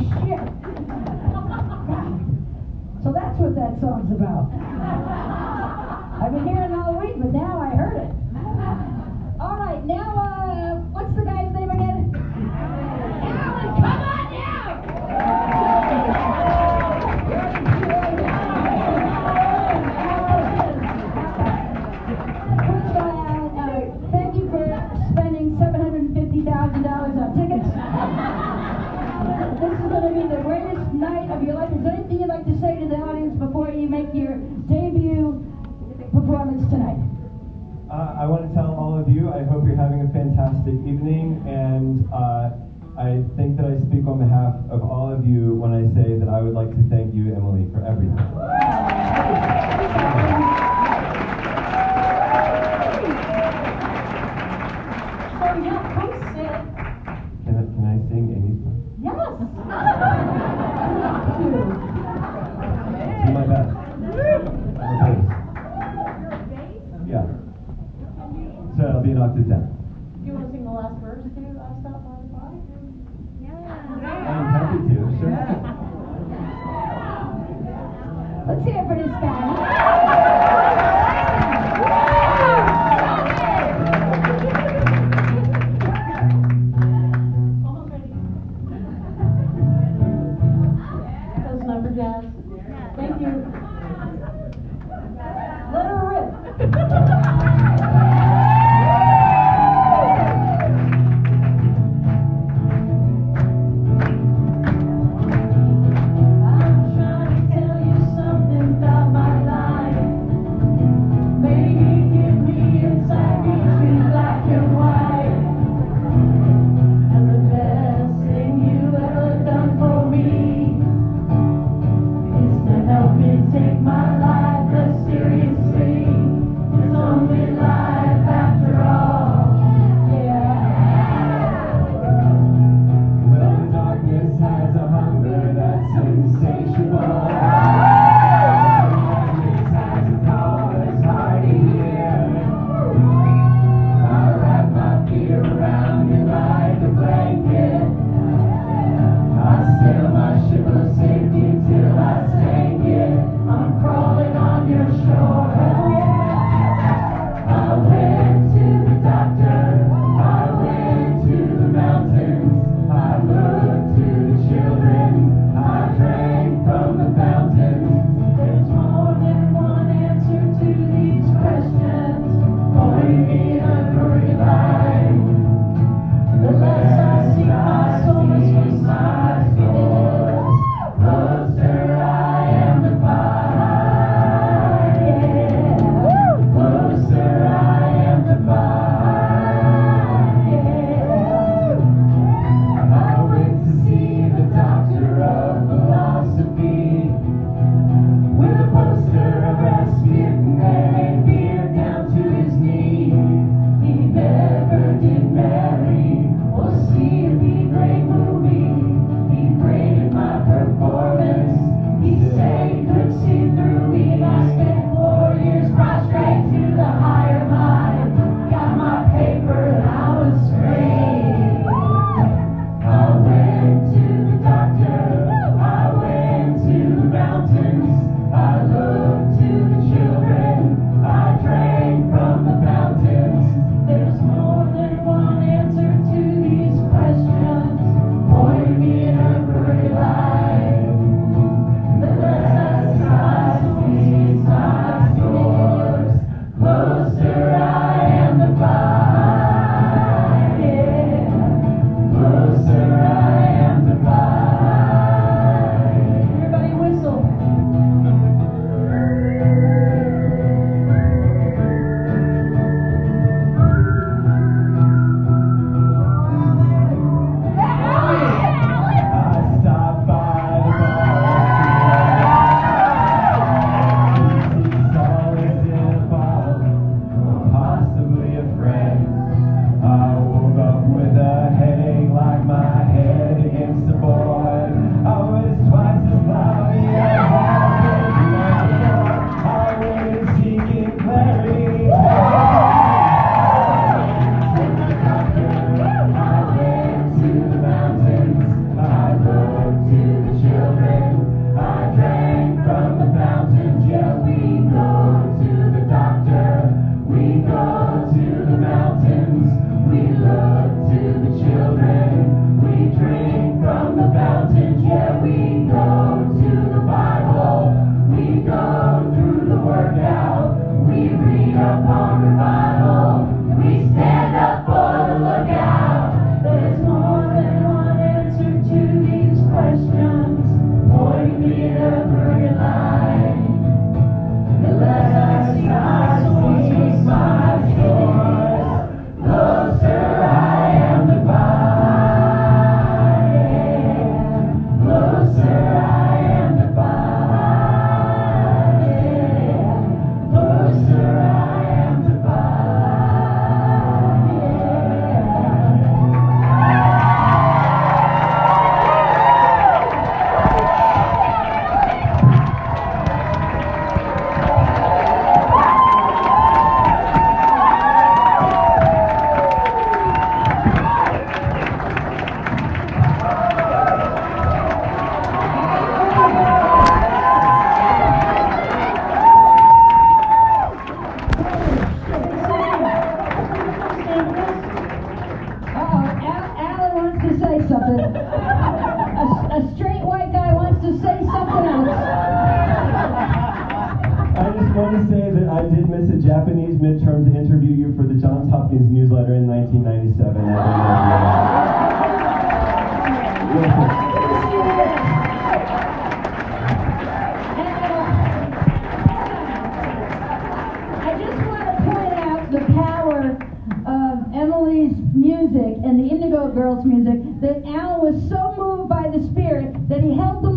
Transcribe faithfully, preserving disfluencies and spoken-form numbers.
shit. God. So that's what that song's about. I've been hearing it all week, but now I heard it. All right, now, uh, what's the guy's name again? Alan, come on now! First of all, Alan, uh, thank you for spending seven hundred fifty thousand dollars on tickets. This is going to be the greatest night of your life. Is there anything you'd like to say to the audience before you make your debut performance tonight? Uh, I want to tell all of you, I hope you're having a fantastic evening, and uh, I think that I speak on behalf of all of you when I say that I would like to thank you, Emily, for everything. So, yeah, come sit. Can I, can I sing Amy's part? Yes. Do my best. I'm a bass. Yeah. So it'll be an octave down. Do you want to sing the last verse too? I stopped by the bar. I'm happy to, sure. Let's hear it for this guy. Almost ready. Close enough for jazz. Thank you. Let her rip. Help me take Japanese midterm to interview you for the Johns Hopkins newsletter in nineteen ninety-seven. Emily's music and the Indigo Girls music, that Al was so moved by the Spirit that he held the